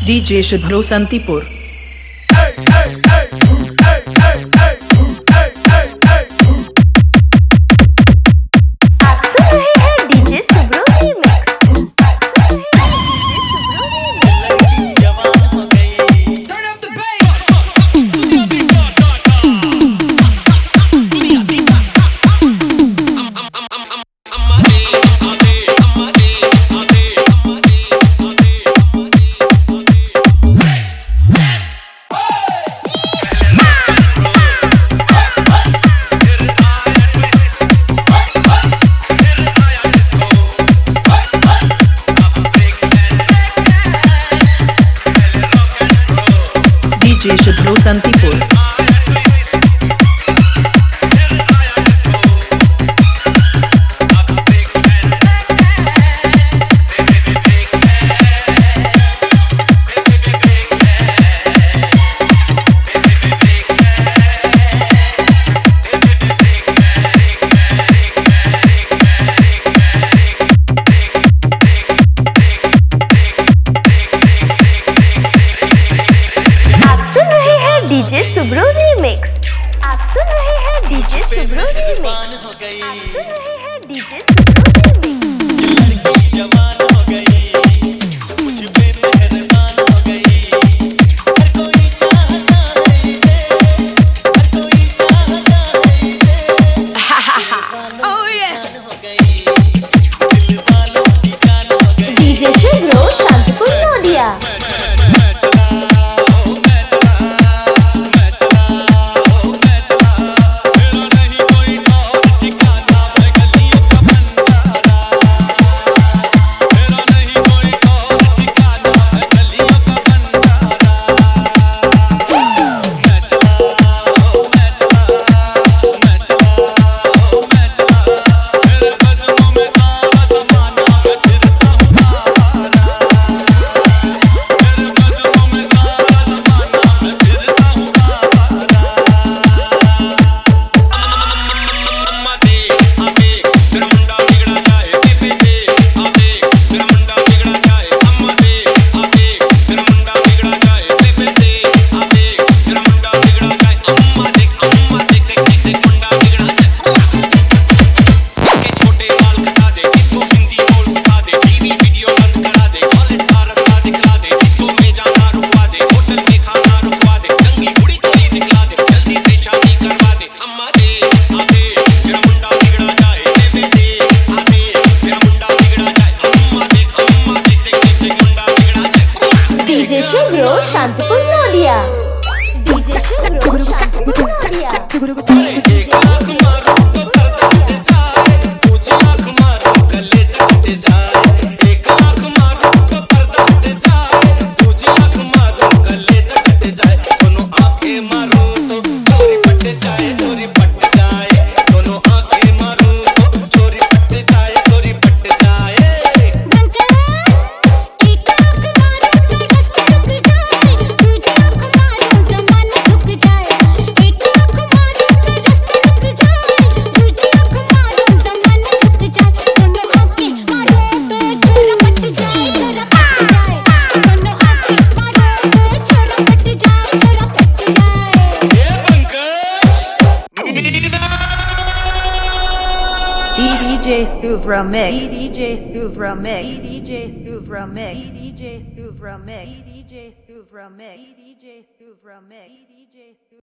DJ Shubhro Santipur. आप सुन रहे हैं DJ Shubhro remix. DJ Shubhro Santipur. DJ Shubhro remix. आप सुन रहे हैं डीजे सुब्रो रीमिक्स। आप सुन रहे हैं डीजे सुब्रो रीमिक्स। जवान हो गई, कुछ बेपहलवान हो गई, हर कोई चाहता है इसे, हर कोई चाहता है इसे। Oh yes। हो गई, दिल वालों की जान हो गई। DJ Shubhro Shantipur Nadia. DJ Shubhro Shantipur Nadia. DJ Shubhro Shantipur Nadia. DJ Suvra Mix. DJ Suvra Mix. DJ Suvra Mix. DJ Suvra Mix. DJ Suvra Mix. DJ Suvra Mix. DJ Suvra Mix.